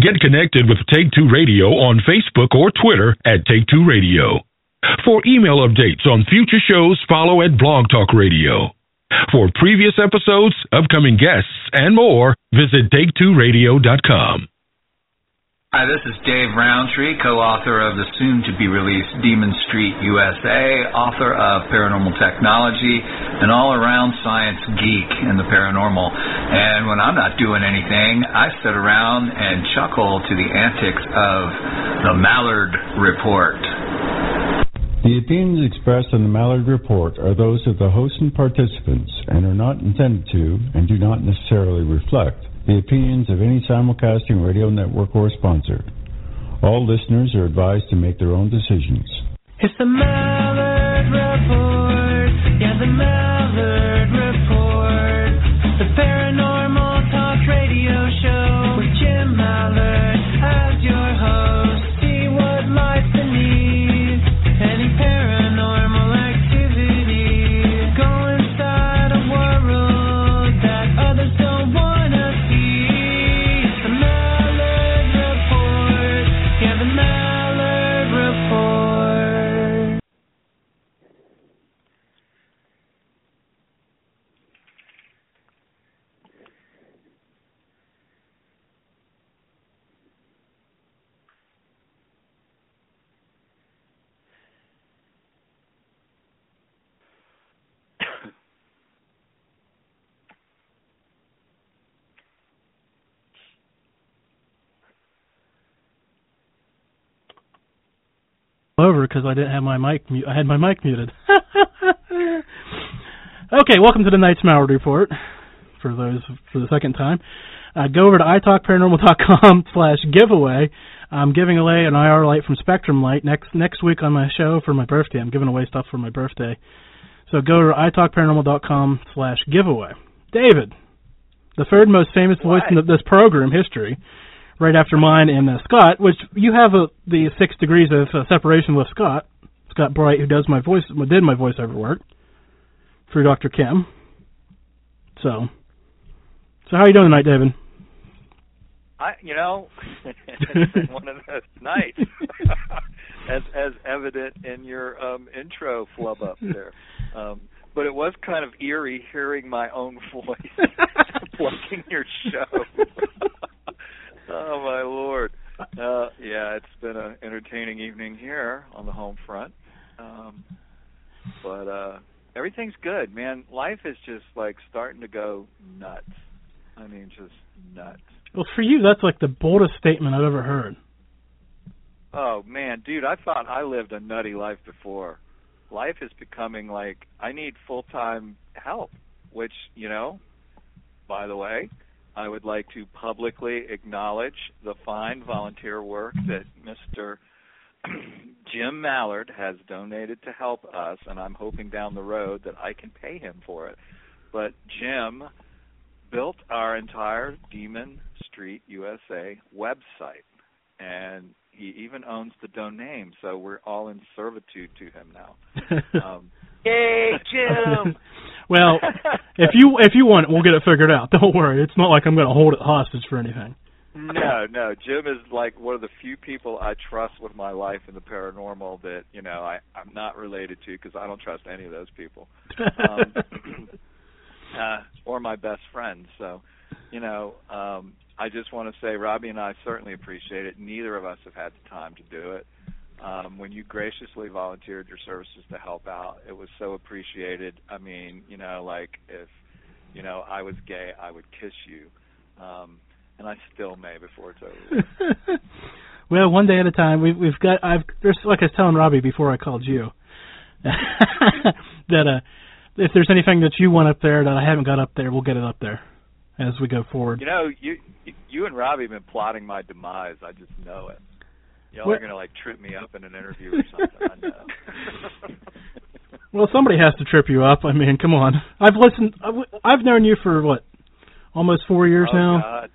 Get connected with Take Two Radio on Facebook or Twitter at Take Two Radio. For email updates on future shows, follow at Blog Talk Radio. For previous episodes, upcoming guests, and more, visit Take2Radio.com. Hi, this is Dave Roundtree, co-author of the soon-to-be-released Demon Street USA, author of Paranormal Technology, an all-around science geek in the paranormal. And when I'm not doing anything, I sit around and chuckle to the antics of the Mallard Report. The opinions expressed on the Mallard Report are those of the host and participants and are not intended to and do not necessarily reflect the opinions of any simulcasting radio network or sponsor. All listeners are advised to make their own decisions. It's the Mallard Report. Yeah, the Mallard Report. The Paranormal Talk Radio Show with Jim Mallard as your host. See what lies beneath any paranormal activity. Go inside a world that others don't want. Over because I didn't have my mic. I had my mic muted. Okay, welcome to the Night's Mallard Report. For the second time, go over to italkparanormal.com/giveaway. I'm giving away an IR light from Spectrum Light next week on my show for my birthday. I'm giving away stuff for my birthday. So go to italkparanormal.com/giveaway. David, the third most famous voice in this program history, right after mine and Scott, which you have the 6 degrees of separation with Scott Bright, who did my voiceover work through Dr. Kim. So how are you doing tonight, David? It's been one of those nights, as evident in your intro flub up there. But it was kind of eerie hearing my own voice plugging your show. Oh, my Lord. Yeah, it's been an entertaining evening here on the home front. But everything's good, man. Life is just, starting to go nuts. I mean, just nuts. Well, for you, that's the boldest statement I've ever heard. Oh, man, dude, I thought I lived a nutty life before. Life is becoming I need full-time help, which, by the way, I would like to publicly acknowledge the fine volunteer work that Mr. Jim Mallard has donated to help us, and I'm hoping down the road that I can pay him for it. But Jim built our entire Demon Street USA website, and he even owns the domain, so we're all in servitude to him now. Yay, Jim! Well, if you want it, we'll get it figured out. Don't worry. It's not like I'm going to hold it hostage for anything. No. Jim is one of the few people I trust with my life in the paranormal that, I'm not related to because I don't trust any of those people. Or my best friends. So, I just want to say Robbie and I certainly appreciate it. Neither of us have had the time to do it. When you graciously volunteered your services to help out, it was so appreciated. I mean, if, I was gay, I would kiss you. And I still may before it's over. Well, one day at a time. There's like I was telling Robbie before I called you, that if there's anything that you want up there that I haven't got up there, we'll get it up there as we go forward. You and Robbie have been plotting my demise. I just know it. Y'all are going to trip me up in an interview or something. I know. Well, somebody has to trip you up. I mean, come on. I've known you for almost 4 years now. God.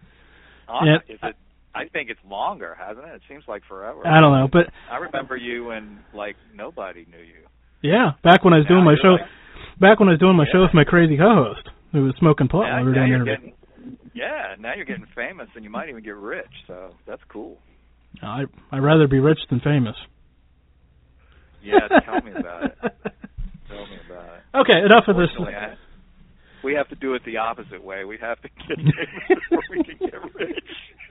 I think it's longer, hasn't it? It seems like forever. I don't know, but I remember you when nobody knew you. Yeah, back when I was doing my show. Back when I was doing my show with my crazy co-host who was smoking pot while we were down there. Yeah, now you're getting famous, and you might even get rich. So that's cool. I'd rather be rich than famous. Yeah, tell me about it. Tell me about it. Okay, enough of this. We have to do it the opposite way. We have to get famous before we can get rich.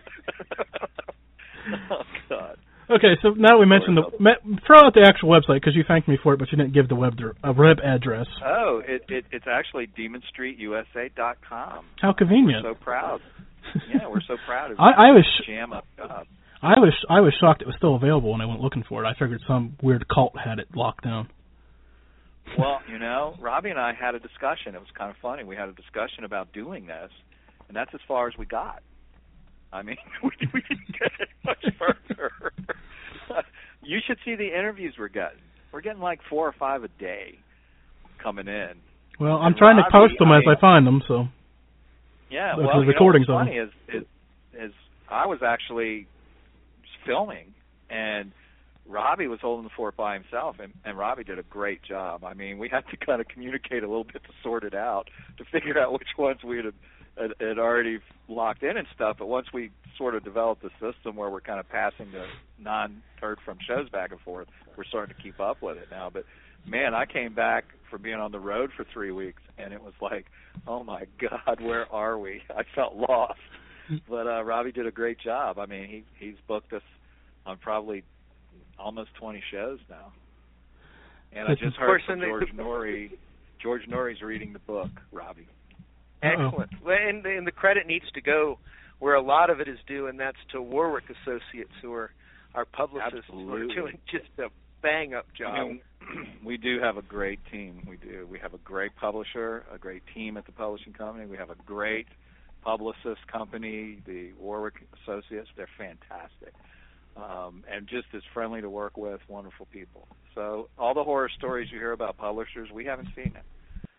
Oh, God. Okay, so now we mentioned throw out the actual website because you thanked me for it, but you didn't give the web address. Oh, it's actually DemonStreetUSA.com. How convenient. We're so proud. Yeah, we're so proud of I was jam up job. I was shocked it was still available when I went looking for it. I figured some weird cult had it locked down. Well, Robbie and I had a discussion. It was kind of funny. We had a discussion about doing this, and that's as far as we got. I mean, we didn't get it much further. You should see the interviews we're getting. We're getting like 4 or 5 a day coming in. Well, I'm trying to post them as I find them, so. Yeah, well, what's recordings funny is I was actually filming, and Robbie was holding the fort by himself, and Robbie did a great job. I mean, we had to kind of communicate a little bit to sort it out, to figure out which ones we had already locked in and stuff, but once we sort of developed the system where we're kind of passing the non-heard from shows back and forth, we're starting to keep up with it now. But, man, I came back from being on the road for 3 weeks, and it was like, oh, my God, where are we? I felt lost. But Robbie did a great job. I mean, he's booked us on probably almost 20 shows now. And I just heard from George Norrie. George Norrie's reading the book, Robbie. Excellent. And the credit needs to go where a lot of it is due, and that's to Warwick Associates, who are our publicists, who are doing just a bang-up job. I mean, we do have a great team. We do. We have a great publisher, a great team at the publishing company. We have a great publicist company, the Warwick Associates. They're fantastic. And just as friendly to work with, wonderful people. So all the horror stories you hear about publishers, we haven't seen it.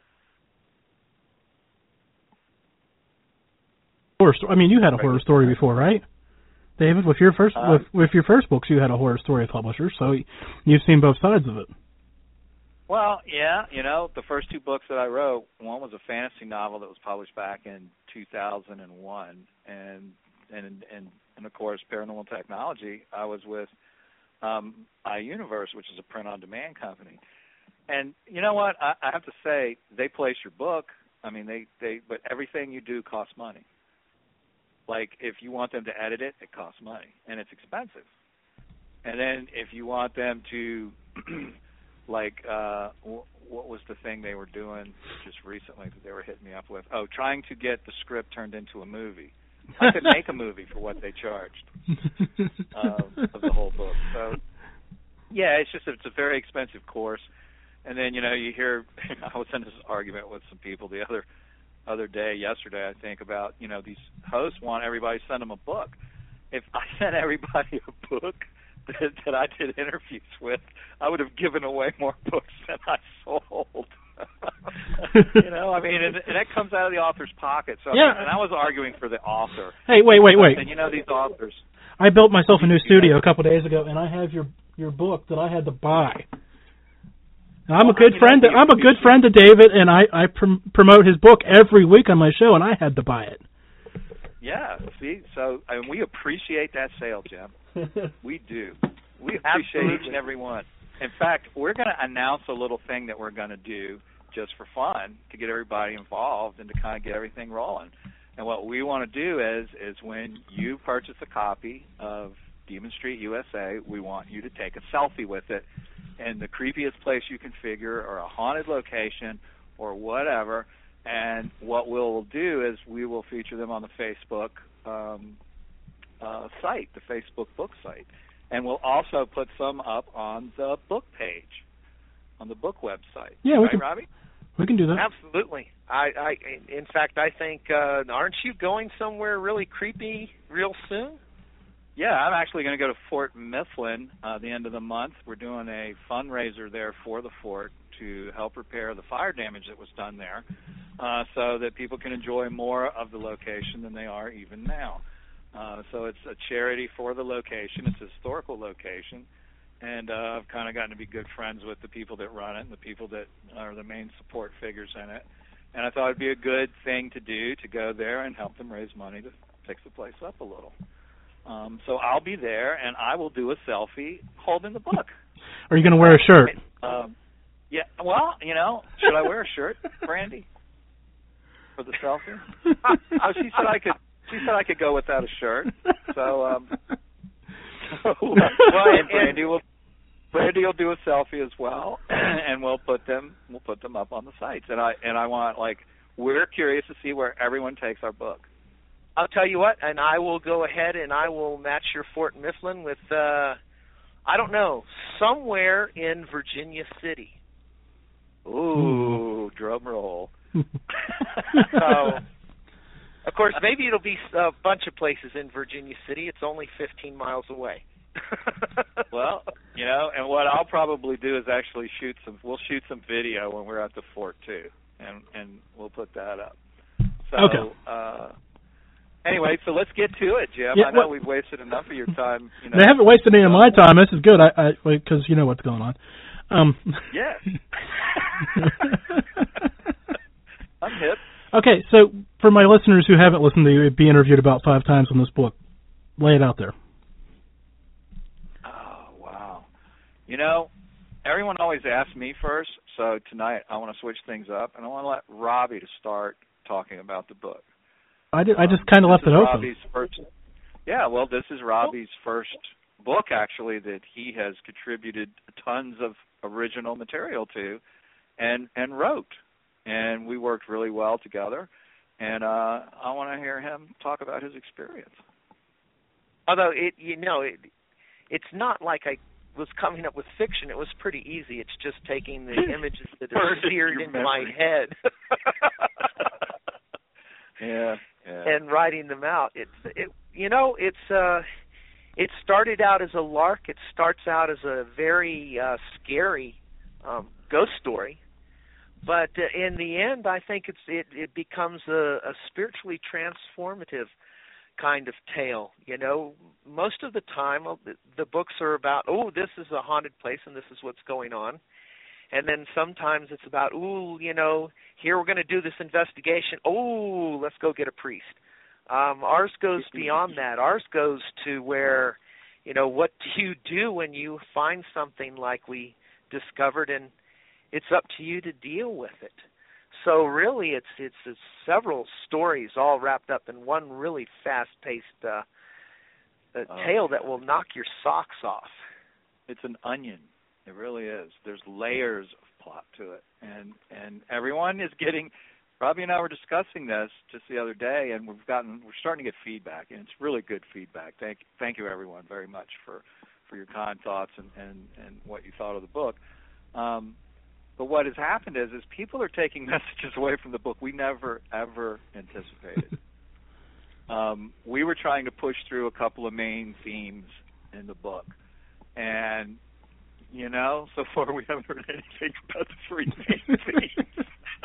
I mean, you had a horror story before, right, David? With your first with your first books, you had a horror story publisher, so you've seen both sides of it. Well, yeah, the first 2 books that I wrote, one was a fantasy novel that was published back in 2001, and of course, Paranormal Technology. I was with iUniverse, which is a print-on-demand company, and you know what? I have to say, they place your book. I mean, but everything you do costs money. Like, if you want them to edit it, it costs money, and it's expensive. And then if you want them to, like, what was the thing they were doing just recently that they were hitting me up with? Oh, trying to get the script turned into a movie. I could make a movie for what they charged of the whole book. So, yeah, it's a very expensive course. And then, you hear, I was in this argument with some people the other day, yesterday, I think, about, these hosts want everybody to send them a book. If I sent everybody a book that I did interviews with, I would have given away more books than I sold. I mean, and that comes out of the author's pocket. So, yeah. And I was arguing for the author. Hey, wait. And these authors. I built myself a new studio a couple of days ago, and I have your book that I had to buy. I'm a good friend. I'm a good friend to David, and I promote his book every week on my show, and I had to buy it. Yeah, see, so we appreciate that sale, Jim. We do. We appreciate each and every one. In fact, we're going to announce a little thing that we're going to do just for fun to get everybody involved and to kind of get everything rolling. And what we want to do is when you purchase a copy of Demon Street USA, we want you to take a selfie with it in the creepiest place you can figure, or a haunted location, or whatever. And what we'll do is we will feature them on the Facebook site, the Facebook book site. And we'll also put some up on the book page, on the book website. Yeah, right, Robbie? We can do that. Absolutely. In fact, I think, aren't you going somewhere really creepy real soon? Yeah, I'm actually going to go to Fort Mifflin the end of the month. We're doing a fundraiser there for the fort to help repair the fire damage that was done there so that people can enjoy more of the location than they are even now. So it's a charity for the location. It's a historical location. And I've kind of gotten to be good friends with the people that run it and the people that are the main support figures in it. And I thought it'd be a good thing to do to go there and help them raise money to fix the place up a little. So I'll be there, and I will do a selfie holding the book. Are you going to wear a shirt? Yeah. Well, should I wear a shirt, Brandy, for the selfie? Oh, she said I could. She said I could go without a shirt. So, and Brandy will do a selfie as well, and we'll put them up on the sites. And I want, we're curious to see where everyone takes our book. I'll tell you what, and I will go ahead and I will match your Fort Mifflin with, I don't know, somewhere in Virginia City. Ooh, drum roll. So, of course, maybe it'll be a bunch of places in Virginia City. It's only 15 miles away. Well, and what I'll probably do is actually we'll shoot some video when we're at the fort too, and we'll put that up. So, okay. Anyway, so let's get to it, Jim. Yeah, I know we've wasted enough of your time. They haven't wasted any of my time. This is good. Because you know what's going on. Yeah. I'm hip. Okay, so for my listeners who haven't listened to you be interviewed about 5 times on this book, lay it out there. Oh, wow. Everyone always asks me first, so tonight I want to switch things up, and I want to let Robbie to start talking about the book. I just kind of left it open. This is Robbie's first book, actually, that he has contributed tons of original material to and wrote. And we worked really well together. And I want to hear him talk about his experience. Although, it's not like I was coming up with fiction. It was pretty easy. It's just taking the images that are seared into my head. Yeah. And writing them out. It started out as a lark. It starts out as a very scary ghost story, but in the end, I think it becomes a spiritually transformative kind of tale. Most of the time, the books are about, this is a haunted place and this is what's going on. And then sometimes it's about, here we're going to do this investigation. Let's go get a priest. Ours goes beyond that. Ours goes to where, what do you do when you find something like we discovered, and it's up to you to deal with it. So really, it's several stories all wrapped up in one really fast-paced tale that will knock your socks off. It's an onion. It really is. There's layers of plot to it, and everyone is getting. Robbie and I were discussing this just the other day, and we're starting to get feedback, and it's really good feedback. Thank you, everyone, very much for your kind thoughts and what you thought of the book. But what has happened is people are taking messages away from the book we never ever anticipated. We were trying to push through a couple of main themes in the book, and so far we haven't heard anything about the 3 main themes.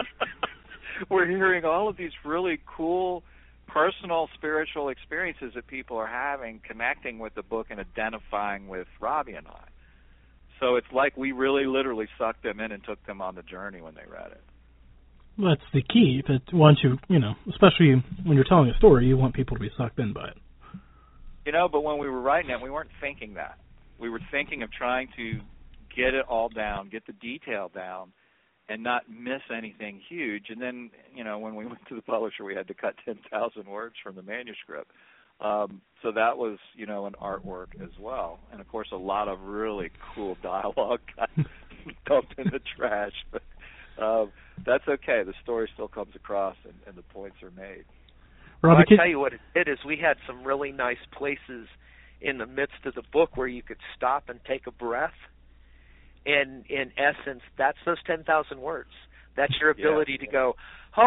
We're hearing all of these really cool personal spiritual experiences that people are having, connecting with the book and identifying with Robbie and I. So it's like we really literally sucked them in and took them on the journey when they read it. Well, that's the key. That once especially when you're telling a story, you want people to be sucked in by it. But when we were writing it, we weren't thinking that. We were thinking of trying to get it all down, get the detail down, and not miss anything huge. And then, when we went to the publisher, we had to cut 10,000 words from the manuscript. So that was, an artwork as well. And, of course, a lot of really cool dialogue got dumped in the trash. But that's okay. The story still comes across, and the points are made. Robbie, I'll tell you what it did is we had some really nice places in the midst of the book where you could stop and take a breath. And in essence, that's those 10,000 words. That's your ability to go,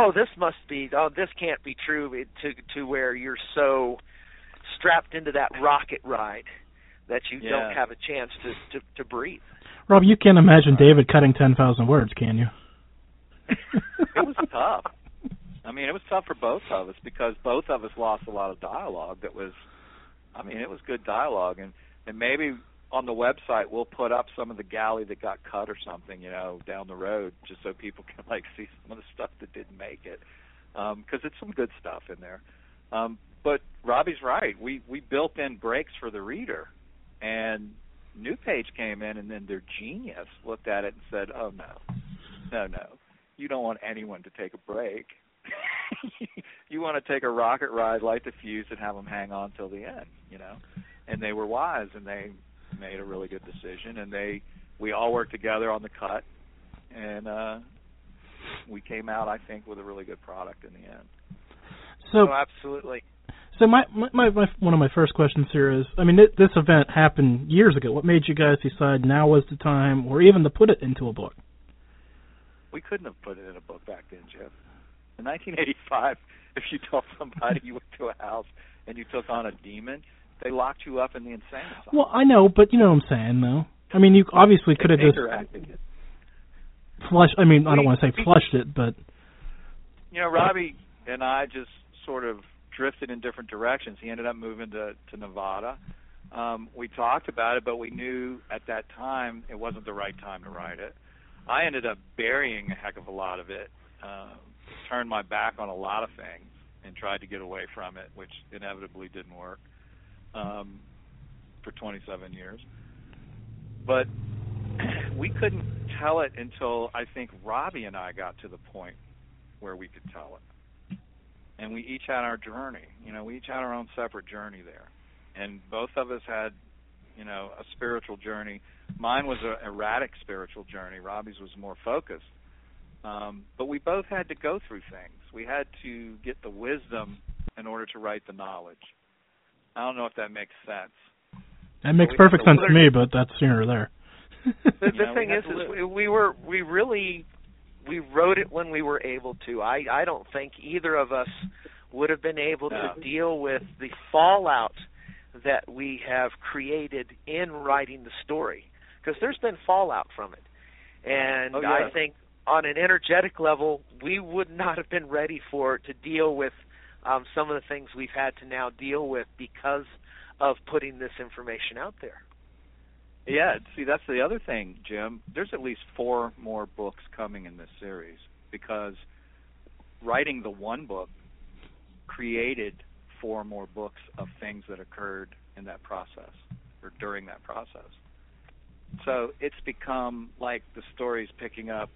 this can't be true, to where you're so strapped into that rocket ride that you don't have a chance to breathe. Rob, you can't imagine David cutting 10,000 words, can you? It was tough. It was tough for both of us because both of us lost a lot of dialogue it was good dialogue. And maybe on the website, we'll put up some of the galley that got cut or something, down the road, just so people can see some of the stuff that didn't make it, because it's some good stuff in there. But Robbie's right. We built in breaks for the reader, and New Page came in, and then their genius looked at it and said, "Oh no, you don't want anyone to take a break. You want to take a rocket ride, light the fuse, and have them hang on till the end." And they were wise, and they made a really good decision, and we all worked together on the cut, and we came out, I think, with a really good product in the end. So absolutely. So my one of my first questions here is, this event happened years ago. What made you guys decide now was the time, or even to put it into a book? We couldn't have put it in a book back then, Jeff. In 1985, if you told somebody you went to a house and you took on a demon, they locked you up in the insane asylum. Well, I know, but you know what I'm saying, though. You obviously could have just flushed. I don't want to say flushed it, but Robbie and I just sort of drifted in different directions. He ended up moving to Nevada. We talked about it, but we knew at that time it wasn't the right time to write it. I ended up burying a heck of a lot of it, turned my back on a lot of things, and tried to get away from it, which inevitably didn't work for 27 years. But we couldn't tell it until I think Robbie and I got to the point where we could tell it. And we each had our journey. We each had our own separate journey there. And both of us had, a spiritual journey. Mine was an erratic spiritual journey. Robbie's was more focused. But we both had to go through things. We had to get the wisdom in order to write the knowledge. I don't know if that makes sense. That makes perfect sense to me, but that's here or there. The thing is we wrote it when we were able to. I don't think either of us would have been able to deal with the fallout that we have created in writing the story, because there's been fallout from it. And I think on an energetic level, we would not have been ready to deal with some of the things we've had to now deal with because of putting this information out there. Yeah, see, that's the other thing, Jim. There's at least 4 more books coming in this series, because writing the one book created 4 more books of things that occurred in that process or during that process. So it's become like the story's picking up,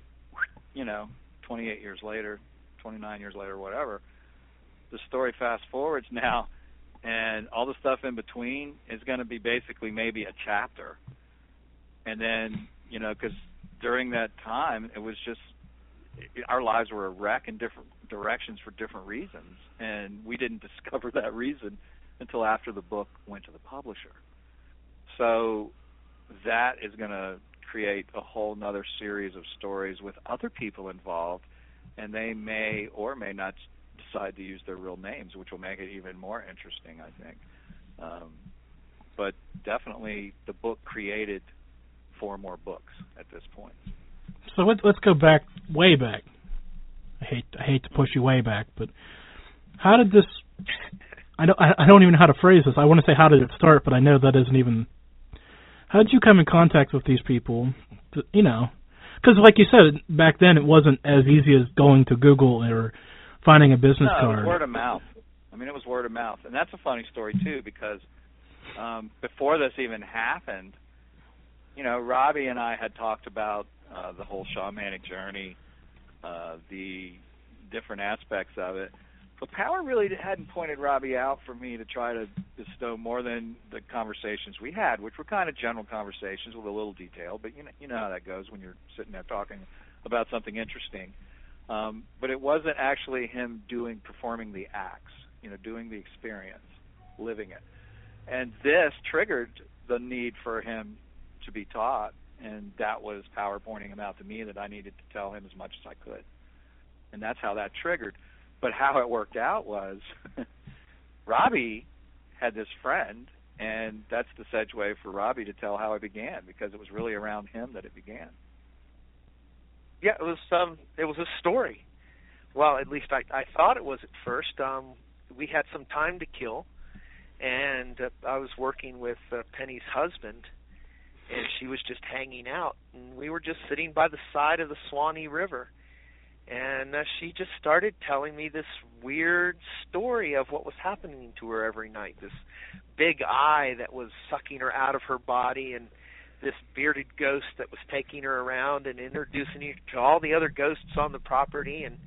28 years later, 29 years later, whatever. The story fast forwards now, and all the stuff in between is going to be basically maybe a chapter. And then, because during that time, it was just our lives were a wreck in different directions for different reasons, and we didn't discover that reason until after the book went to the publisher. So that is going to create a whole nother series of stories with other people involved, and they may or may not decide to use their real names, which will make it even more interesting, I think. But definitely the book created 4 more books at this point. So let's go back, way back. I hate to push you way back, but how did this? I don't even know how to phrase this. I want to say how did it start, but I know that isn't even. How did you come in contact with these people? Because like you said, back then it wasn't as easy as going to Google or finding a business card. It was word of mouth. It was word of mouth, and that's a funny story too, because before this even happened, Robbie and I had talked about the whole shamanic journey, the different aspects of it. But Power really hadn't pointed Robbie out for me to try to bestow more than the conversations we had, which were kind of general conversations with a little detail. But you know how that goes when you're sitting there talking about something interesting. But it wasn't actually him performing the acts, doing the experience, living it. And this triggered the need for him to be taught, and that was Power pointing him out to me that I needed to tell him as much as I could. And that's how that triggered. But how it worked out was Robbie had this friend, and that's the segue for Robbie to tell how it began, because it was really around him that it began. Yeah, it was a story. Well, at least I thought it was at first. We had some time to kill, and I was working with Penny's husband, and she was just hanging out, and we were just sitting by the side of the Swanee River, and she just started telling me this weird story of what was happening to her every night, this big eye that was sucking her out of her body, and this bearded ghost that was taking her around and introducing her to all the other ghosts on the property. And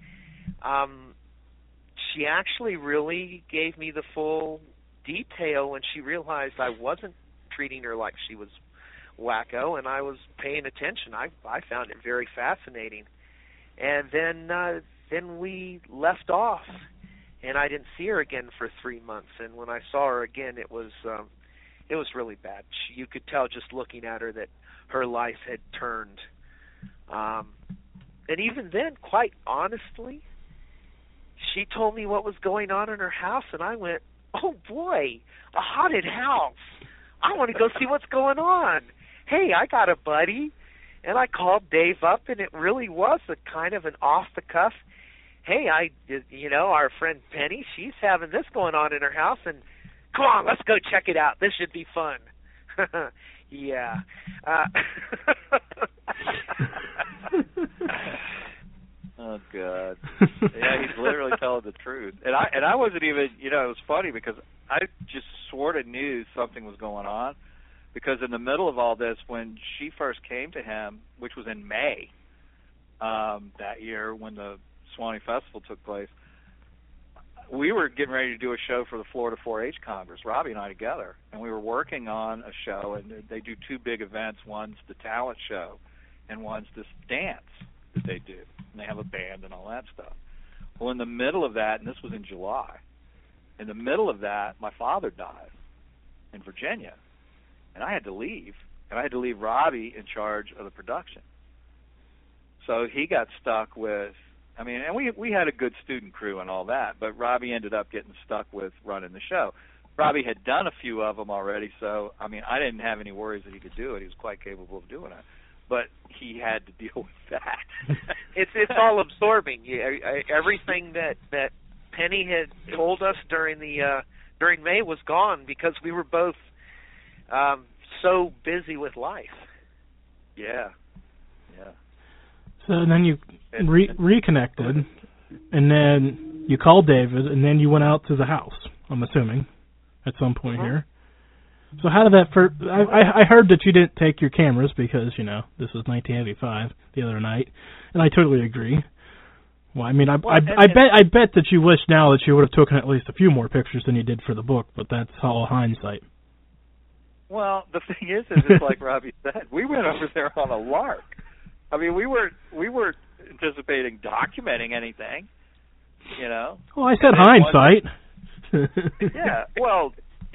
she actually really gave me the full detail when she realized I wasn't treating her like she was wacko, and I was paying attention. I found it very fascinating. And then we left off, and I didn't see her again for 3 months. And when I saw her again, it was really bad. You could tell just looking at her that her life had turned. And even then, quite honestly, she told me what was going on in her house, and I went, oh boy, a haunted house. I want to go see what's going on. Hey, I got a buddy. And I called Dave up, and it really was a kind of an off-the-cuff, hey, our friend Penny, she's having this going on in her house, and come on, let's go check it out. This should be fun. Yeah. Oh God. Yeah, he's literally telling the truth. And I wasn't even, it was funny because I just sort of knew something was going on, because in the middle of all this, when she first came to him, which was in May that year when the Swanee Festival took place, we were getting ready to do a show for the Florida 4-H Congress, Robbie and I together, and we were working on a show, and they do two big events. One's the talent show, and one's this dance that they do, and they have a band and all that stuff. Well, in the middle of that, and this was in July, in the middle of that, my father died in Virginia, and I had to leave, and I had to leave Robbie in charge of the production. So he got stuck with, and we had a good student crew and all that, but Robbie ended up getting stuck with running the show. Robbie had done a few of them already, so, I didn't have any worries that he could do it. He was quite capable of doing it. But he had to deal with that. It's all absorbing. Everything that Penny had told us during May was gone because we were both so busy with life. Yeah. So then you reconnected, and then you called David, and then you went out to the house, I'm assuming, at some point here. So how did that first... I heard that you didn't take your cameras because, this was 1985, the other night, and I totally agree. Well, I bet that you wish now that you would have taken at least a few more pictures than you did for the book, but that's all hindsight. Well, the thing is it's like Robbie said, we went over there on a lark. We weren't anticipating documenting anything, Well, I said hindsight. Yeah, well,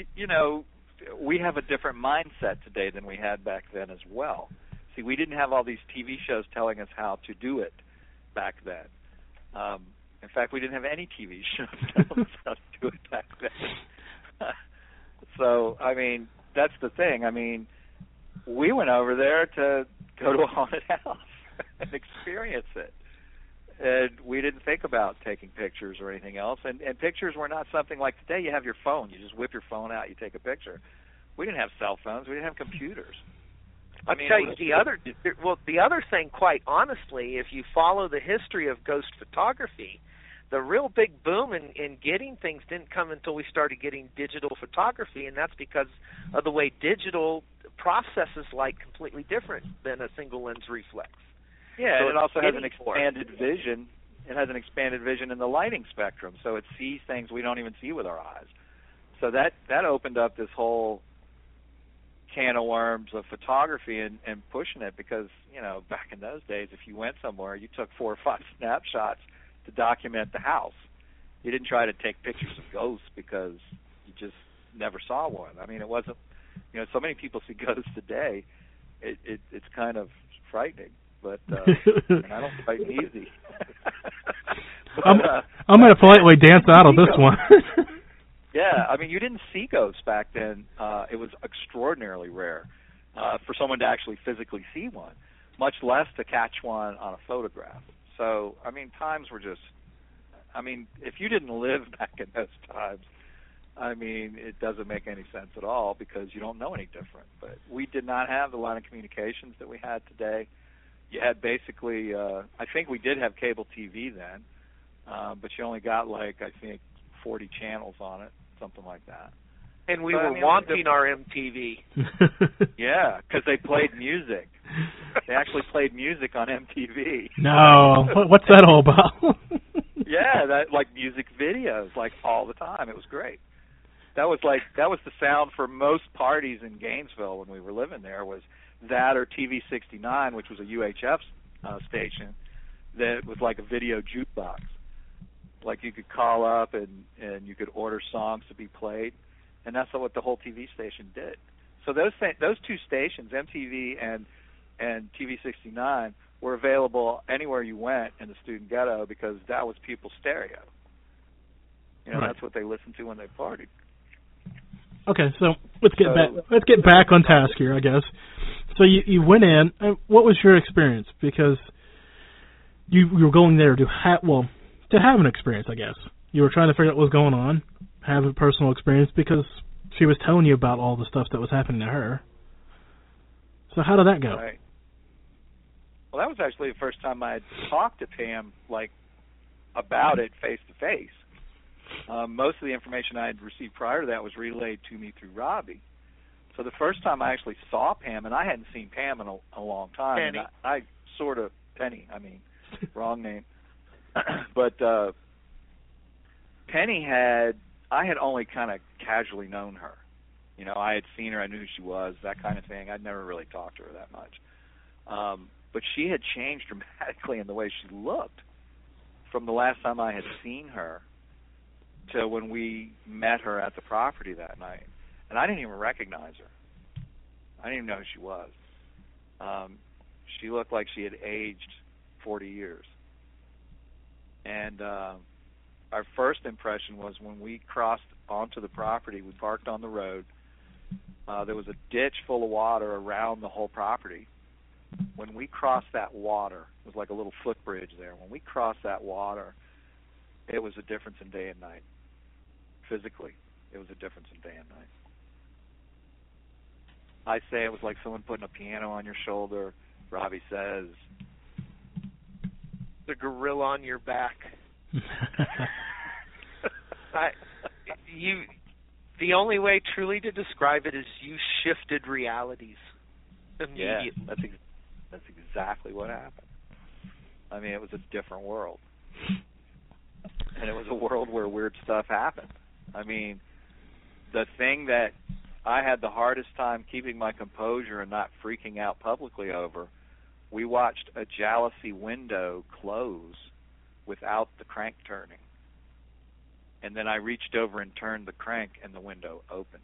we have a different mindset today than we had back then as well. See, we didn't have all these TV shows telling us how to do it back then. In fact, we didn't have any TV shows telling us how to do it back then. So, that's the thing. We went over there to go to a haunted house and experience it. And we didn't think about taking pictures or anything else. And pictures were not something like today. You have your phone. You just whip your phone out. You take a picture. We didn't have cell phones. We didn't have computers. I'll tell you the other thing, quite honestly, if you follow the history of ghost photography, the real big boom in getting things didn't come until we started getting digital photography, and that's because of the way digital processes light completely different than a single lens reflex. Yeah, so and it also has an expanded vision. It has an expanded vision in the lighting spectrum, so it sees things we don't even see with our eyes. So that opened up this whole can of worms of photography and pushing it because, back in those days, if you went somewhere, you took 4 or 5 snapshots to document the house. You didn't try to take pictures of ghosts because you just never saw one. It wasn't, so many people see ghosts today. It's kind of frightening, but and I don't frighten easy. But, I'm going to politely dance out of this one. Yeah, you didn't see ghosts back then. It was extraordinarily rare for someone to actually physically see one, much less to catch one on a photograph. So, times were just, if you didn't live back in those times, I mean, it doesn't make any sense at all because you don't know any different. But we did not have the line of communications that we had today. You had basically, I think we did have cable TV then, but you only got like, I think, 40 channels on it, something like that. And we were wanting our MTV. Yeah, because they played music. They actually played music on MTV. No, what's that all about? Yeah, that like music videos, like all the time. It was great. That was the sound for most parties in Gainesville when we were living there, was that or TV 69, which was a UHF station that was like a video jukebox. Like you could call up and you could order songs to be played, and that's what the whole TV station did. So those two stations, MTV and TV 69, were available anywhere you went in the student ghetto because that was people's stereo. You know, right. That's what they listened to when they partied. Okay, so let's get back on task here, I guess. So you went in. What was your experience? Because you were going there to have an experience, I guess. You were trying to figure out what was going on, have a personal experience, because she was telling you about all the stuff that was happening to her. So how did that go? Right. Well, that was actually the first time I had talked to Pam, like, about it face to face. Most of the information I had received prior to that was relayed to me through Robbie. So the first time I actually saw Pam, and I hadn't seen Pam in a long time. Penny. And I sort of, Penny, I mean, wrong name. But Penny I had only kind of casually known her. You know, I had seen her, I knew who she was, that kind of thing. I'd never really talked to her that much. But she had changed dramatically in the way she looked from the last time I had seen her to when we met her at the property that night. And I didn't even recognize her. I didn't even know who she was. She looked like she had aged 40 years. And our first impression was when we crossed onto the property, we parked on the road. There was a ditch full of water around the whole property. When we crossed that water, it was like a little footbridge there. When we crossed that water, it was a difference in day and night. Physically, it was a difference in day and night. I say it was like someone putting a piano on your shoulder. Robbie says, the gorilla on your back. The only way truly to describe it is you shifted realities immediately. Yeah, that's exactly what happened. I mean, it was a different world. And it was a world where weird stuff happened. I mean, the thing that I had the hardest time keeping my composure and not freaking out publicly over, we watched a jalousie window close without the crank turning. And then I reached over and turned the crank, and the window opened.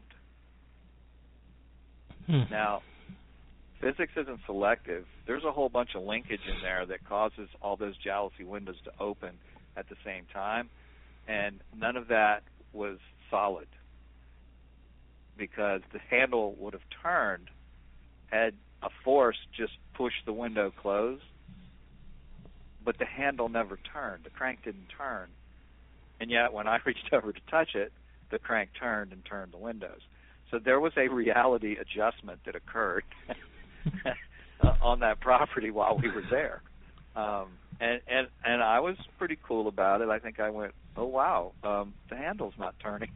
Now, physics isn't selective. There's a whole bunch of linkage in there that causes all those jalousie windows to open at the same time, and none of that was solid because the handle would have turned had a force just pushed the window closed, but the handle never turned. The crank didn't turn. And yet when I reached over to touch it, the crank turned and turned the windows. So there was a reality adjustment that occurred on that property while we were there. And I was pretty cool about it. I think I went, oh, wow, the handle's not turning.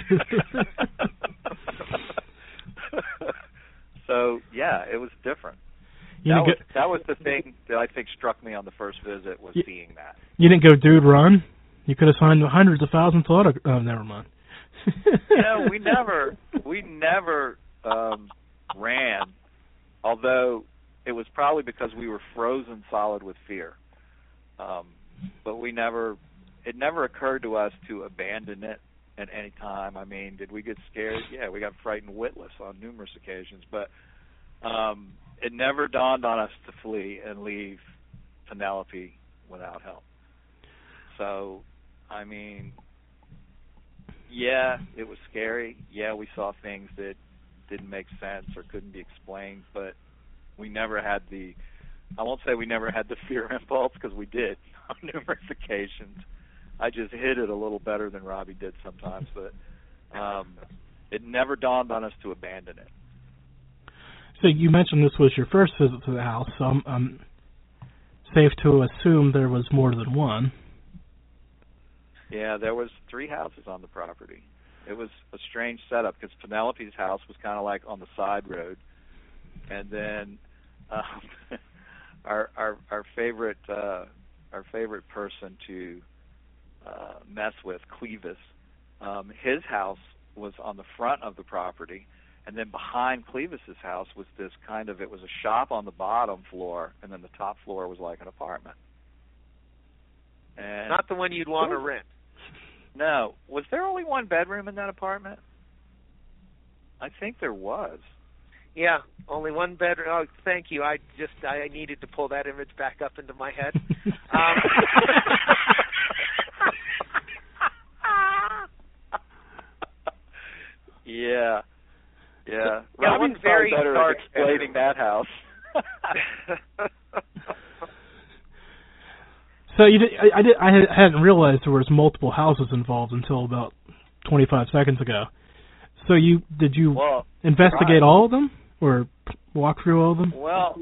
So, yeah, it was different. That was the thing that I think struck me on the first visit was seeing that. You didn't go, dude, run? You could have signed hundreds of thousands of autographs. Oh, never mind. You know, we never ran, although it was probably because we were frozen solid with fear. But it never occurred to us to abandon it at any time. I mean, did we get scared? Yeah, we got frightened witless on numerous occasions, but it never dawned on us to flee and leave Penelope without help. So, I mean, yeah, it was scary. Yeah, we saw things that didn't make sense or couldn't be explained, but we never had I won't say we never had the fear impulse, because we did on numerous occasions. I just hid it a little better than Robbie did sometimes, but It never dawned on us to abandon it. So you mentioned this was your first visit to the house, so I'm safe to assume there was more than one. Yeah, there was 3 houses on the property. It was a strange setup because Penelope's house was kind of like on the side road, and then our favorite person to mess with, Clevis, his house was on the front of the property, and then behind Clevis's house was this it was a shop on the bottom floor, and then the top floor was like an apartment. And not the one you'd want to rent. No. Was there only 1 bedroom in that apartment? I think there was. Yeah, only 1 bedroom. Oh, thank you. I needed to pull that image back up into my head. Yeah. Yeah, Robin's very better dark at explaining that house. So I hadn't realized there was multiple houses involved until about 25 seconds ago. So did you investigate all of them or walk through all of them? Well,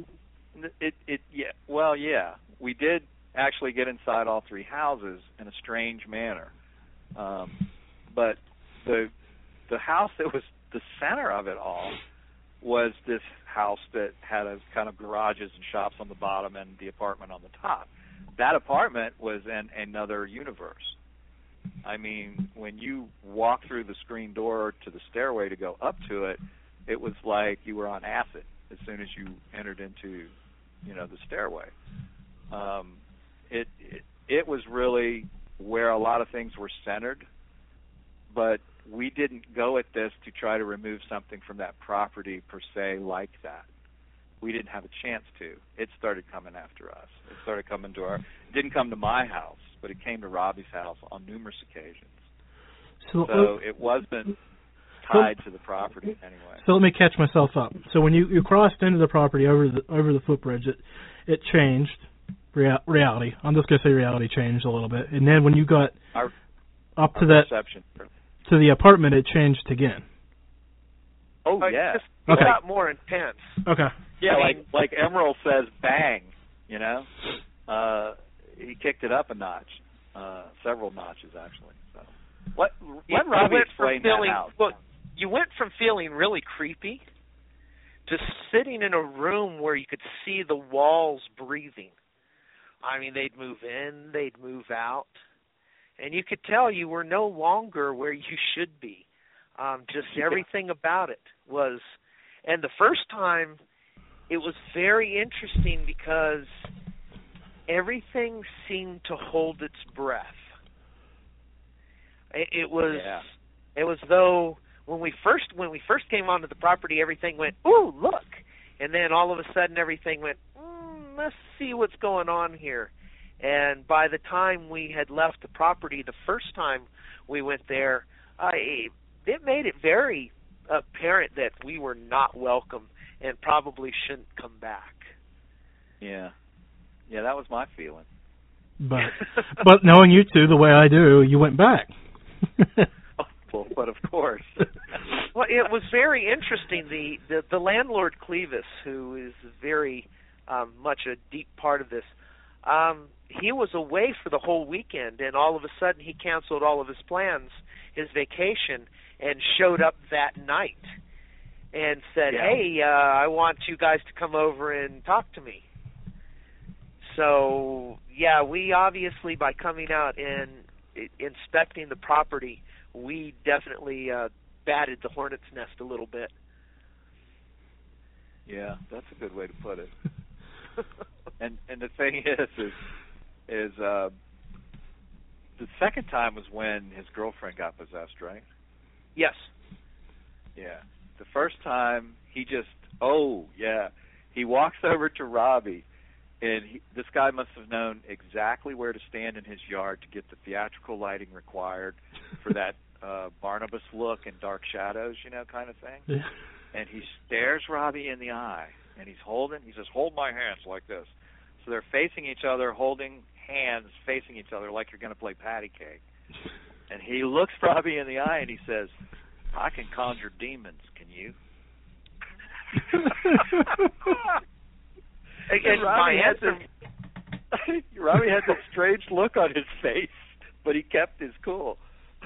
yeah. We did actually get inside all 3 houses in a strange manner. But the house that was the center of it all was this house that had a kind of garages and shops on the bottom and the apartment on the top. That apartment was in another universe. I mean, when you walk through the screen door to the stairway to go up to it, it was like you were on acid as soon as you entered into, the stairway. It was really where a lot of things were centered, but we didn't go at this to try to remove something from that property per se like that. We didn't have a chance to. It started coming after us. It started coming to it didn't come to my house, but it came to Robbie's house on numerous occasions. So it wasn't tied to the property anyway. So let me catch myself up. So when you crossed into the property over the footbridge, it changed reality. I'm just going to say reality changed a little bit. And then when you got up to that perception. To the apartment, it changed again. Oh, yeah. It got more intense. Okay. Yeah, like Emerald says, bang, he kicked it up a notch, several notches, actually. So let Robbie explain that house. Look, you went from feeling really creepy to sitting in a room where you could see the walls breathing. I mean, they'd move in, they'd move out, and you could tell you were no longer where you should be. Just everything about it was, and the first time, it was very interesting because everything seemed to hold its breath. It was though when we first came onto the property, everything went, "Ooh, look!" And then all of a sudden, everything went, "Let's see what's going on here." And by the time we had left the property the first time we went there, it made it very apparent that we were not welcome and probably shouldn't come back. Yeah, that was my feeling. But knowing you two the way I do, you went back. But of course. Well, it was very interesting. The landlord Clevis, who is very much a deep part of this, he was away for the whole weekend, and all of a sudden he canceled all of his plans, his vacation, and showed up that night and said, "Hey, I want you guys to come over and talk to me." So, we obviously, by coming out and inspecting the property, we definitely batted the hornet's nest a little bit. Yeah, that's a good way to put it. And the thing is the second time was when his girlfriend got possessed, right? Yes. Yeah. The first time he walks over to Robbie, and this guy must have known exactly where to stand in his yard to get the theatrical lighting required for that Barnabas look and dark shadows, kind of thing. Yeah. And he stares Robbie in the eye, and he says, "Hold my hands like this." So they're facing each other, holding hands, facing each other like you're going to play patty cake. And he looks Robbie in the eye, and he says, I can conjure demons. Can you? And Robbie had that strange look on his face, but he kept his cool.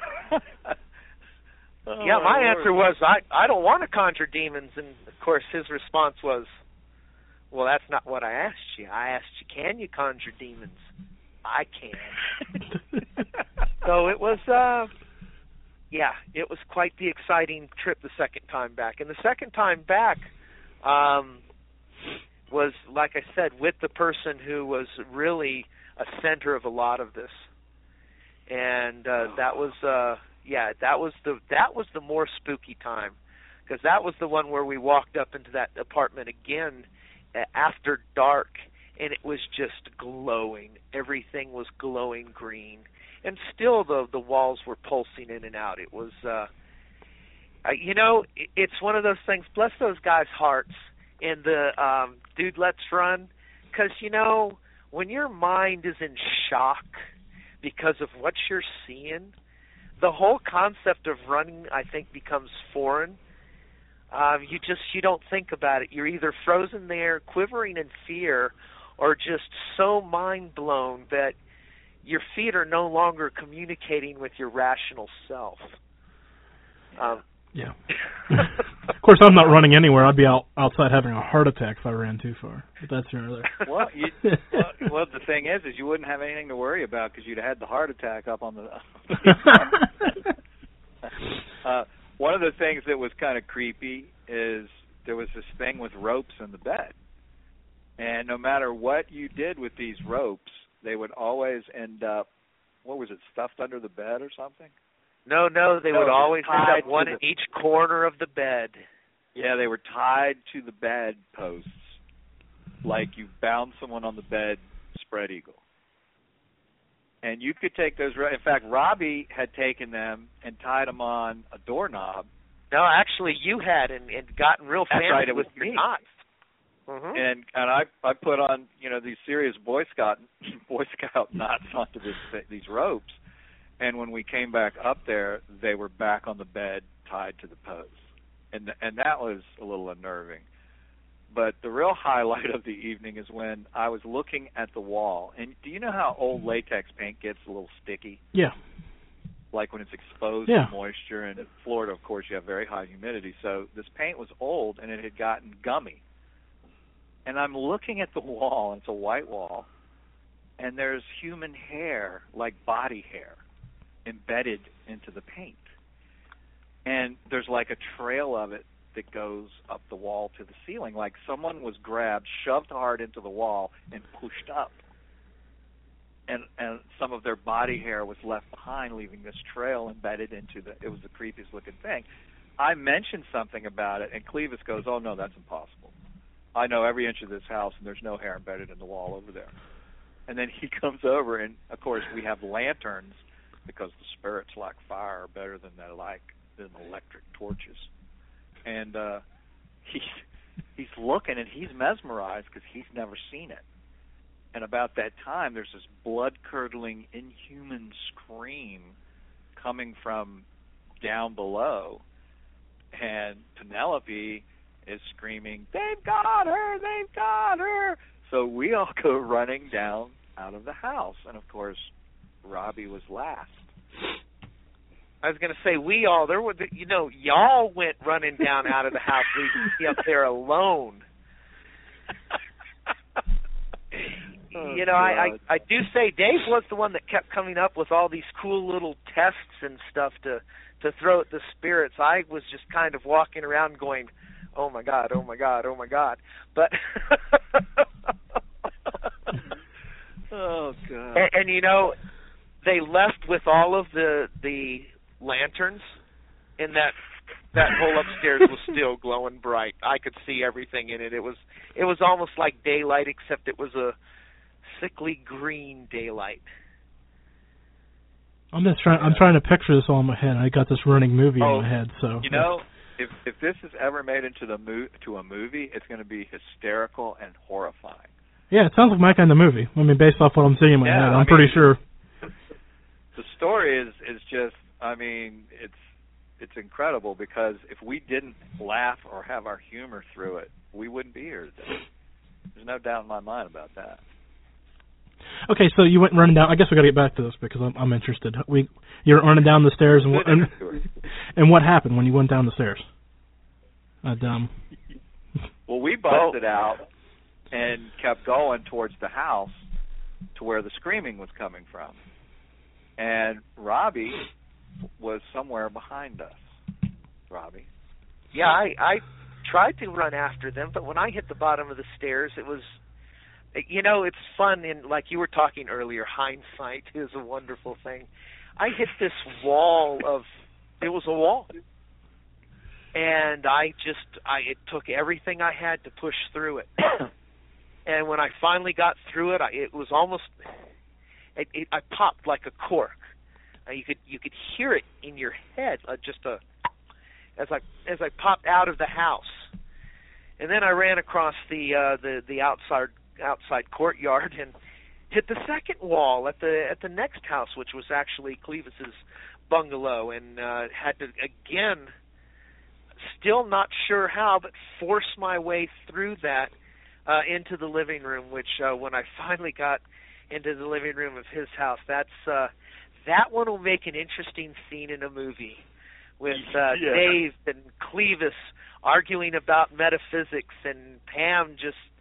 Yeah, my answer was, I don't want to conjure demons. And, of course, his response was, well, that's not what I asked you. I asked you, can you conjure demons? I can. So it was, it was quite the exciting trip the second time back. And the second time back was, like I said, with the person who was really a center of a lot of this. And that was the more spooky time, because that was the one where we walked up into that apartment again after dark, and it was just glowing. Everything was glowing green, and still the walls were pulsing in and out. It was, it's one of those things. Bless those guys' hearts in the Dude, Let's Run, because when your mind is in shock because of what you're seeing, the whole concept of running, I think, becomes foreign. You don't think about it. You're either frozen there, quivering in fear, or just so mind blown that your feet are no longer communicating with your rational self. Yeah. Of course, I'm not running anywhere. I'd be outside having a heart attack if I ran too far. But that's your other. Well, the thing is you wouldn't have anything to worry about because you'd have had the heart attack up on the. One of the things that was kind of creepy is there was this thing with ropes in the bed, and no matter what you did with these ropes, they would always end up. What was it? Stuffed under the bed or something? No, they would always end up one in each corner of the bed. Yeah, they were tied to the bed posts, like you bound someone on the bed spread eagle. And you could take those. In fact, Robbie had taken them and tied them on a doorknob. No, actually, you had and gotten real fancy with your knots. Mm-hmm. And I put on these serious Boy Scout knots onto these ropes. And when we came back up there, they were back on the bed tied to the posts. And that was a little unnerving. But the real highlight of the evening is when I was looking at the wall. And do you know how old latex paint gets a little sticky? Yeah. Like when it's exposed to moisture. And in Florida, of course, you have very high humidity. So this paint was old, and it had gotten gummy. And I'm looking at the wall, and it's a white wall, and there's human hair, like body hair, embedded into the paint. And there's like a trail of it that goes up the wall to the ceiling, like someone was grabbed, shoved hard into the wall, and pushed up. And some of their body hair was left behind, leaving this trail embedded into it was the creepiest looking thing. I mentioned something about it, and Clevis goes, oh, no, that's impossible. I know every inch of this house, and there's no hair embedded in the wall over there. And then he comes over, and, of course, we have lanterns because the spirits like fire better than they like than electric torches. And he's looking, and he's mesmerized because he's never seen it. And about that time, there's this blood-curdling, inhuman scream coming from down below. And Penelope is screaming, they've got her, they've got her. So we all go running down out of the house. And, of course, Robbie was last. I was going to say, y'all went running down out of the house, leaving me up there alone. I do say Dave was the one that kept coming up with all these cool little tests and stuff to throw at the spirits. I was just kind of walking around going, oh my God, oh my God, oh my God. But oh God. And they left with all of the lanterns, and that whole upstairs was still glowing bright. I could see everything in it. It was almost like daylight, except it was a sickly green daylight. I'm trying to picture this all in my head. I got this running movie in my head. So if this is ever made into a movie, it's going to be hysterical and horrifying. Yeah, it sounds like my kind of movie. I mean, based off what I'm seeing in my head, I'm pretty sure. The story is just, it's it's incredible because if we didn't laugh or have our humor through it, we wouldn't be here today. There's no doubt in my mind about that. Okay, so you went running down. I guess we got to get back to this because I'm interested. You're running down the stairs, and what happened when you went down the stairs? Well, we busted out and kept going towards the house to where the screaming was coming from. And Robbie was somewhere behind us. Robbie? Yeah, I tried to run after them, but when I hit the bottom of the stairs, it was, it's fun. And like you were talking earlier, hindsight is a wonderful thing. I hit this wall it was a wall. And it took everything I had to push through it. And when I finally got through it, it was almost, I popped like a cork. You could hear it in your head, as I popped out of the house. And then I ran across the outside courtyard and hit the second wall at the next house, which was actually Clevis's bungalow, and had to again, still not sure how, but force my way through that into the living room, which when I finally got into the living room of his house, that one will make an interesting scene in a movie with Dave and Clevis arguing about metaphysics and Pam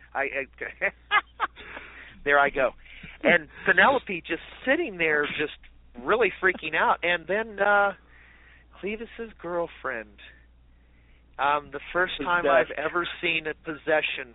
there I go. And Penelope just sitting there just really freaking out. And then Clevis's girlfriend. The first time I've ever seen a possession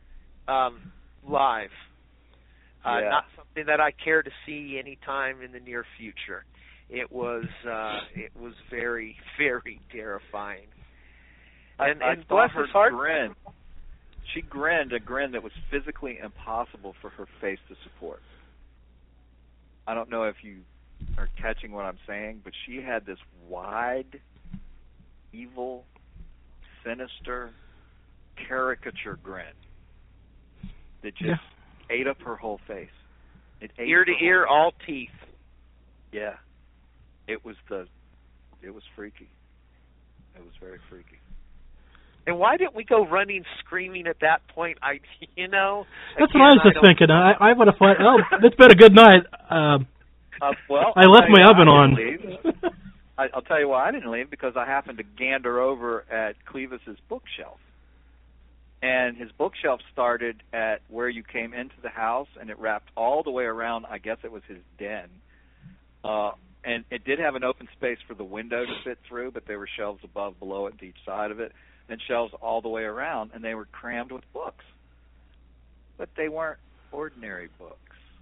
live. Not something that I care to see anytime in the near future. It was very, very terrifying. And bless her his heart, grin. She grinned a grin that was physically impossible for her face to support. I don't know if you are catching what I'm saying, but she had this wide, evil, sinister caricature grin that just ate up her whole face. Ear to ear, all teeth. Yeah. It was freaky. It was very freaky. And why didn't we go running, screaming at that point? That's what I was just thinking. I would have thought, it's been a good night. Well, I left my oven on. I'll tell you why I didn't leave, because I happened to gander over at Clevis's bookshelf. And his bookshelf started at where you came into the house, and it wrapped all the way around. I guess it was his den. And it did have an open space for the window to fit through, but there were shelves above, below it, to each side of it, and shelves all the way around, and they were crammed with books. But they weren't ordinary books.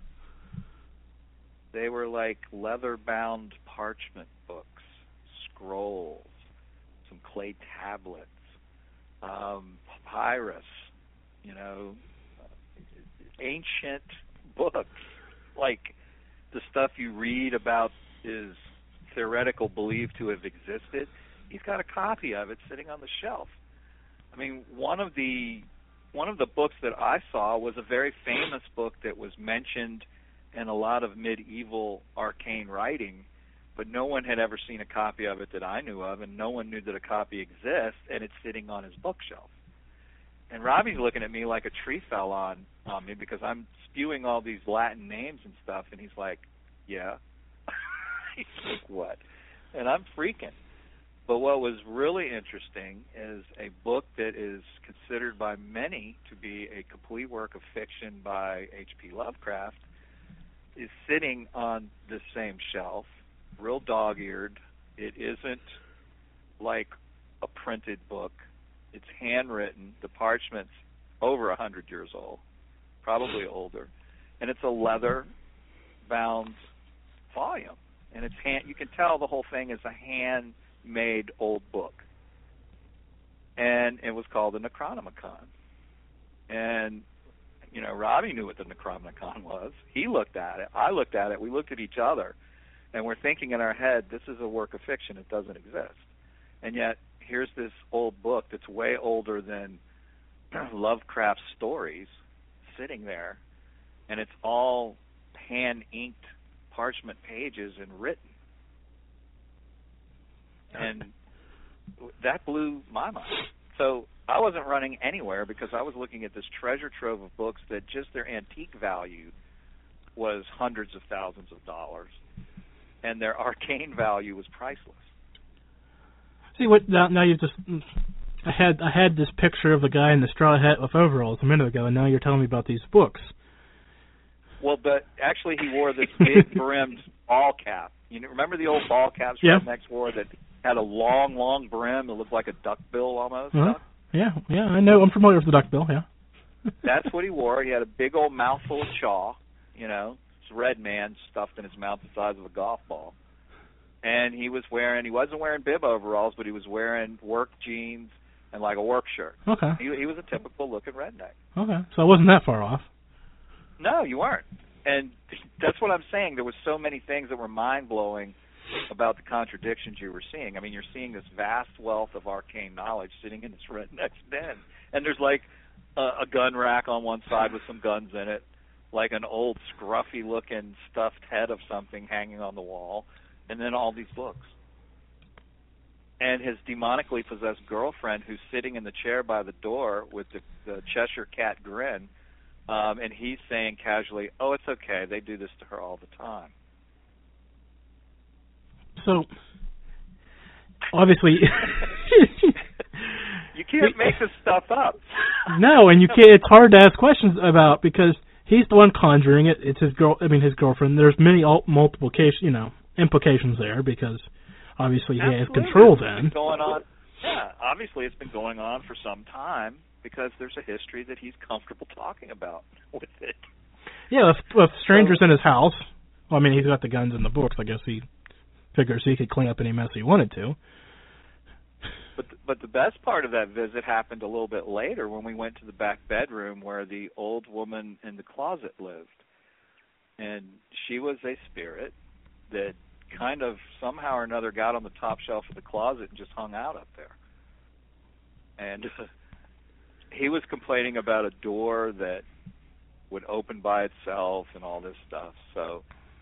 They were like leather-bound parchment books, scrolls, some clay tablets, papyrus, ancient books, like the stuff you read about is theoretical believed to have existed. He's got a copy of it sitting on the shelf. I mean, one of the books that I saw was a very famous book that was mentioned in a lot of medieval arcane writing, but no one had ever seen a copy of it that I knew of, and no one knew that a copy exists, and it's sitting on his bookshelf. And Robbie's looking at me like a tree fell on me because I'm spewing all these Latin names and stuff, and he's like, yeah. He's like, what? And I'm freaking. But what was really interesting is a book that is considered by many to be a complete work of fiction by H.P. Lovecraft is sitting on this same shelf, real dog-eared. It isn't like a printed book. It's handwritten. The parchment's over 100 years old, probably older. And it's a leather-bound volume. And it's you can tell the whole thing is a handmade old book. And it was called the Necronomicon. And, Robbie knew what the Necronomicon was. He looked at it. I looked at it. We looked at each other. And we're thinking in our head, this is a work of fiction. It doesn't exist. And yet, here's this old book that's way older than Lovecraft's stories sitting there. And it's all hand-inked parchment pages and written. And that blew my mind. So I wasn't running anywhere because I was looking at this treasure trove of books that just their antique value was hundreds of thousands of dollars, and their arcane value was priceless. See what now you just I had this picture of the guy in the straw hat with overalls a minute ago, and now you're telling me about these books. Well, but actually he wore this big brimmed ball cap. You know, remember the old ball caps rednecks wore that had a long, long brim that looked like a duckbill almost? Yeah, I know. I'm familiar with the duckbill, yeah. That's what he wore. He had a big old mouthful of chaw, you know, this red man stuffed in his mouth the size of a golf ball. And he wasn't wearing bib overalls, but he was wearing work jeans and like a work shirt. Okay. He was a typical looking redneck. Okay, so I wasn't that far off. No, you weren't. And that's what I'm saying. There was so many things that were mind-blowing about the contradictions you were seeing. I mean, you're seeing this vast wealth of arcane knowledge sitting in this redneck's den. And there's like a gun rack on one side with some guns in it, like an old scruffy-looking stuffed head of something hanging on the wall, and then all these books. And his demonically possessed girlfriend who's sitting in the chair by the door with the Cheshire Cat grin, and he's saying casually, "Oh, it's okay. They do this to her all the time." So, obviously, you can't make this stuff up. No, and you can't. It's hard to ask questions about because he's the one conjuring it. It's his his girlfriend. There's many multiple implications there because obviously he has control then. It's been going on. Yeah, obviously it's been going on for some time because there's a history that he's comfortable talking about with it. Yeah, with strangers in his house. Well, I mean, he's got the guns in the books. I guess he figures he could clean up any mess he wanted to. But the best part of that visit happened a little bit later when we went to the back bedroom where the old woman in the closet lived. And she was a spirit that kind of somehow or another got on the top shelf of the closet and just hung out up there. And he was complaining about a door that would open by itself and all this stuff. So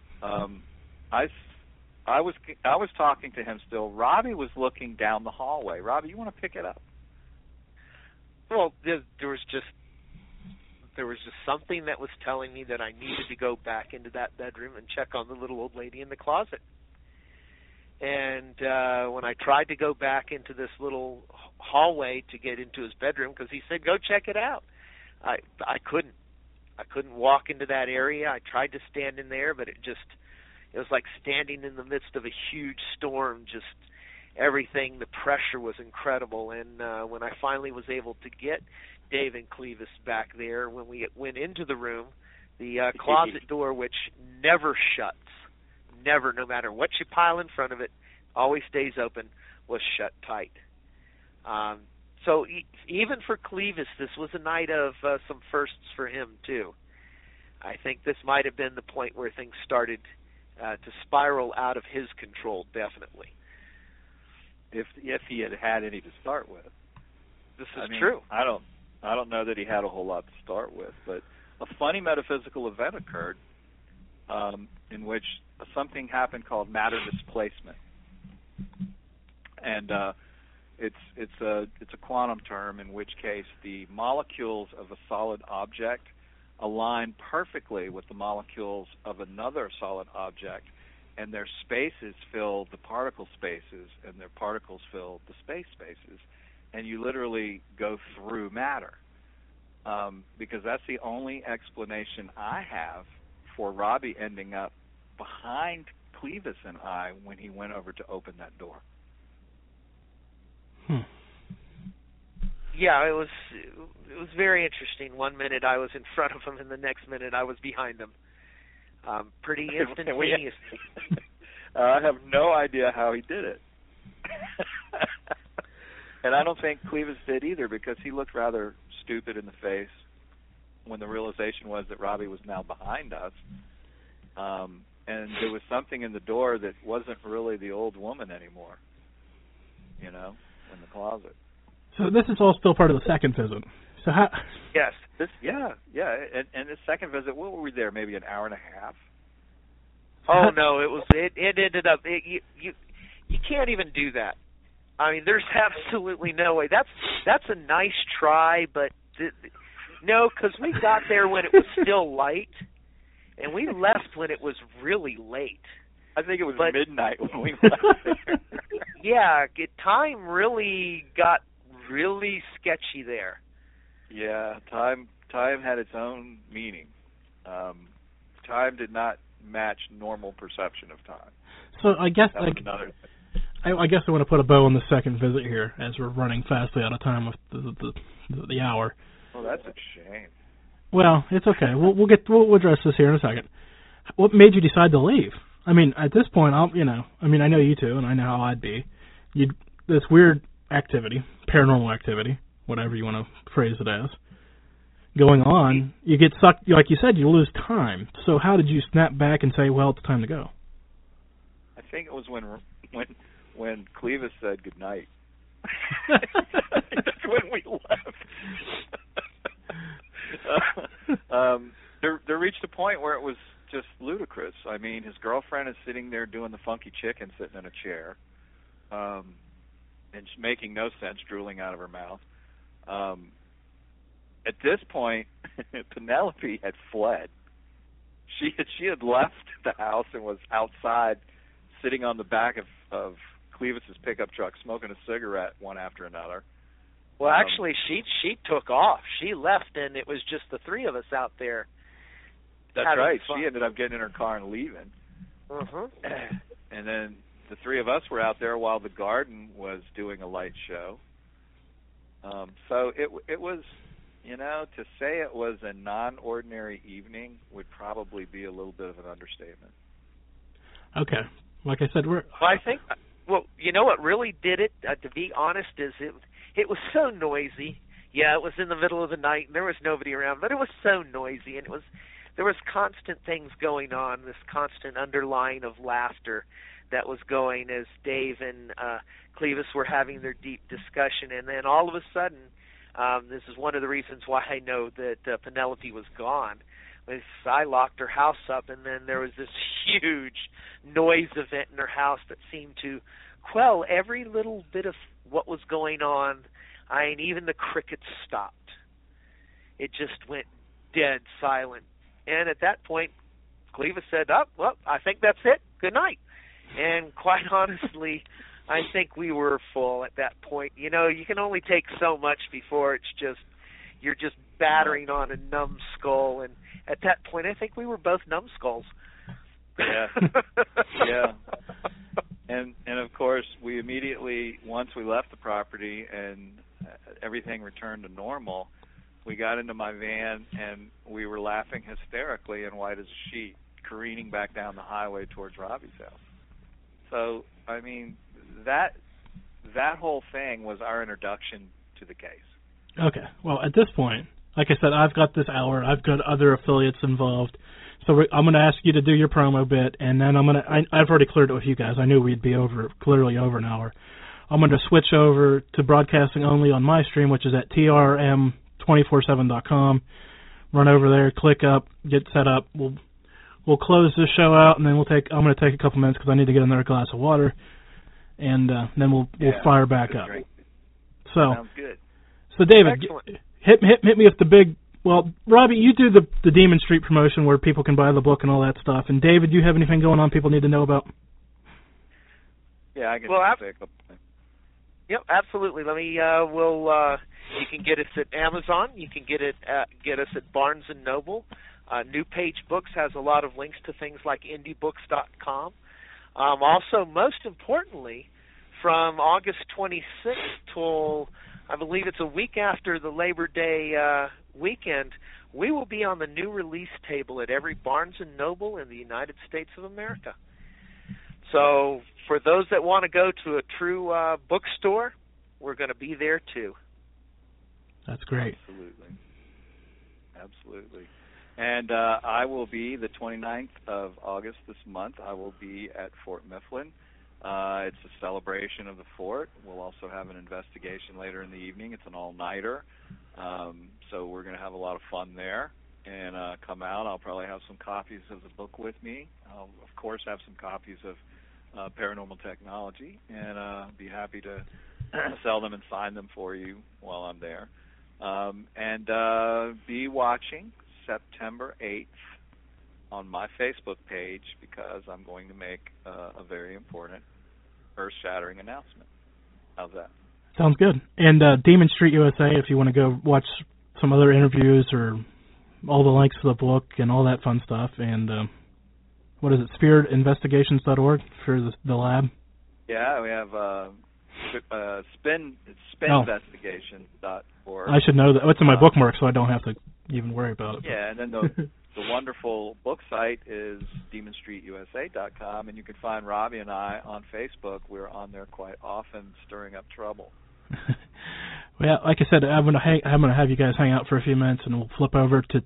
I was talking to him still. Robbie was looking down the hallway. Robbie, you want to pick it up? Well, there was just something that was telling me that I needed to go back into that bedroom and check on the little old lady in the closet. And when I tried to go back into this little hallway to get into his bedroom, because he said, go check it out, I couldn't. I couldn't walk into that area. I tried to stand in there, but it was like standing in the midst of a huge storm. Just everything, the pressure was incredible. And when I finally was able to get Dave and Clevis back there, when we went into the room, the closet door, which never shuts, never, no matter what you pile in front of it, always stays open, was shut tight. So even for Clevis, this was a night of some firsts for him, too. I think this might have been the point where things started to spiral out of his control, definitely. If he had any to start with. This is true. I don't know that he had a whole lot to start with, but a funny metaphysical event occurred in which something happened called matter displacement. And it's a quantum term, in which case the molecules of a solid object align perfectly with the molecules of another solid object, and their spaces fill the particle spaces, and their particles fill the space spaces, and you literally go through matter. Because that's the only explanation I have for Robbie ending up behind Clevis and I when he went over to open that door. Yeah, it was very interesting. 1 minute I was in front of him, and the next minute I was behind him. Pretty instantaneous. I have no idea how he did it. And I don't think Clevis did either, because he looked rather stupid in the face when the realization was that Robbie was now behind us. And there was something in the door that wasn't really the old woman anymore, in the closet. So this is all still part of the second visit. So how? Yes. And the second visit, what were we there? Maybe an hour and a half. Oh no, it ended up. You can't even do that. I mean, there's absolutely no way. That's a nice try, but no, because we got there when it was still light, and we left when it was really late. I think it was midnight when we left there. Yeah, time really got really sketchy there. Yeah, time had its own meaning. Time did not match normal perception of time. So I guess that was another thing. I guess I want to put a bow on the second visit here, as we're running fastly out of time with the hour. Well, that's a shame. Well, it's okay. We'll address this here in a second. What made you decide to leave? I mean, at this point, I know you two, and I know how I'd be. This weird activity, paranormal activity, whatever you want to phrase it as, going on, you get sucked, like you said, you lose time. So how did you snap back and say, well, it's time to go? I think it was when Clevis said goodnight. That's when we left. There reached a point where it was just ludicrous. I mean, his girlfriend is sitting there doing the funky chicken, sitting in a chair, and making no sense, drooling out of her mouth. At this point, Penelope had fled. She had left the house and was outside, sitting on the back of Clevis's pickup truck, smoking a cigarette one after another. Well, actually, she took off. She left, and it was just the three of us out there. That's right. Fun. She ended up getting in her car and leaving. Uh-huh. And then the three of us were out there while the garden was doing a light show. So it was, to say it was a non-ordinary evening would probably be a little bit of an understatement. Okay. Like I said, I think, you know what really did it, to be honest, is it was so noisy. Yeah, it was in the middle of the night, and there was nobody around, but it was so noisy, and there was constant things going on, this constant underlying of laughter that was going as Dave and Clevis were having their deep discussion, and then all of a sudden, this is one of the reasons why I know that Penelope was gone. I locked her house up, and then there was this huge noise event in her house that seemed to quell every little bit of what was going on. Even the crickets stopped. It just went dead silent. And at that point, Clevis said, I think that's it. Good night. And quite honestly, I think we were full at that point. You can only take so much before you're just battering on a numbskull. And at that point, I think we were both numbskulls. Yeah. Yeah. And of course, we immediately, once we left the property and everything returned to normal, we got into my van and we were laughing hysterically and white as a sheet, careening back down the highway towards Robbie's house. So, I mean, that whole thing was our introduction to the case. Okay. Well, at this point, like I said, I've got this hour. I've got other affiliates involved. So I'm going to ask you to do your promo bit, and then I've already cleared it with you guys. I knew we'd be clearly over an hour. I'm going to switch over to broadcasting only on my stream, which is at trm247.com. Run over there, click up, get set up. We'll close this show out, and then I'm going to take a couple minutes because I need to get another glass of water, and then we'll fire back up. Great. So sounds good. So David, hit me with the big. Well, Robbie, you do the Demon Street promotion where people can buy the book and all that stuff. And David, do you have anything going on people need to know about? Yeah, I can say a couple things. Yep, absolutely. Let me. You can get us at Amazon. You can get us at Barnes and Noble. New Page Books has a lot of links to things like IndieBooks.com. Also, most importantly, from August 26th till I believe it's a week after the Labor Day weekend, we will be on the new release table at every Barnes & Noble in the United States of America. So for those that want to go to a true bookstore, we're going to be there too. That's great. Absolutely. And I will be the 29th of August this month. I will be at Fort Mifflin. It's a celebration of the fort. We'll also have an investigation later in the evening. It's an all-nighter. So we're going to have a lot of fun there. And come out. I'll probably have some copies of the book with me. I'll, of course, have some copies of Paranormal Technology, and be happy to sell them and sign them for you while I'm there. And be watching September 8th on my Facebook page, because I'm going to make a very important, earth-shattering announcement. How's that? Sounds good. And Demon Street USA, if you want to go watch some other interviews or all the links to the book and all that fun stuff. And what is it, spiritinvestigations.org for the lab? Yeah, we have spininvestigations.org. I should know that. It's in my bookmark, so I don't have to even worry about it. Yeah, and then the wonderful book site is demonstreetusa.com, and you can find Robbie and I on Facebook. We're on there quite often, stirring up trouble. Well, like I said, I'm gonna have you guys hang out for a few minutes, and we'll flip over to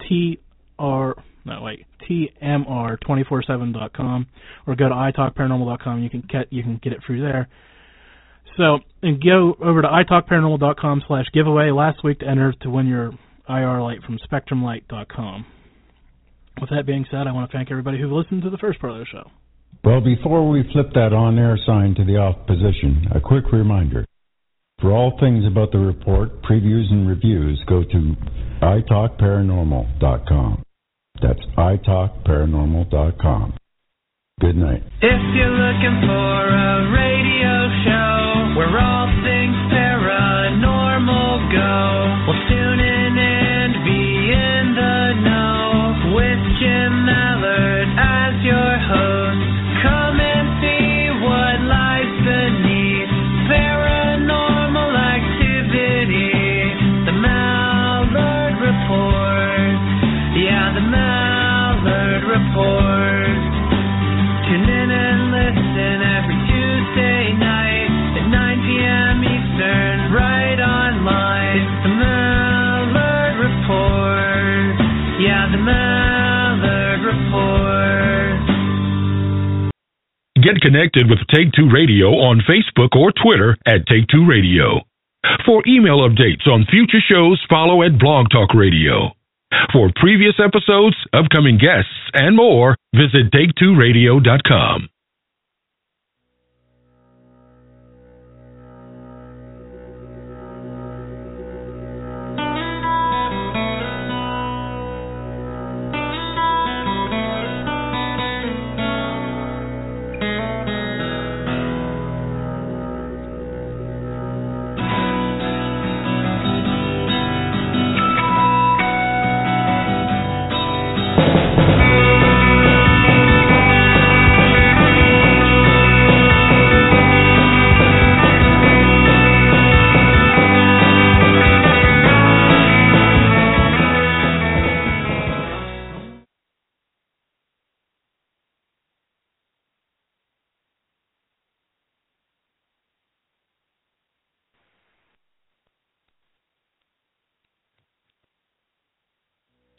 TMR247.com, or go to italkparanormal.com. You can get it through there. So, and go over to italkparanormal.com/giveaway last week to enter to win your IR light from SpectrumLight.com. With that being said, I want to thank everybody who listened to the first part of the show. Well, before we flip that on-air sign to the off position, a quick reminder. For all things about the report, previews, and reviews, go to italkparanormal.com. That's italkparanormal.com. Good night. If you're looking for a radio show where all things paranormal go, well, tune in and be in the know with Jim Mallard as your host. Come and see what lies beneath paranormal activity. The Mallard Report. Yeah, the Mallard Report. Tune in and listen every Tuesday night at 9 p.m. Eastern, right online. It's the Mallard Report. Yeah, the Mallard Report. Get connected with Take Two Radio on Facebook or Twitter at Take Two Radio. For email updates on future shows, follow at Blog Talk Radio. For previous episodes, upcoming guests, and more, visit Take2Radio.com.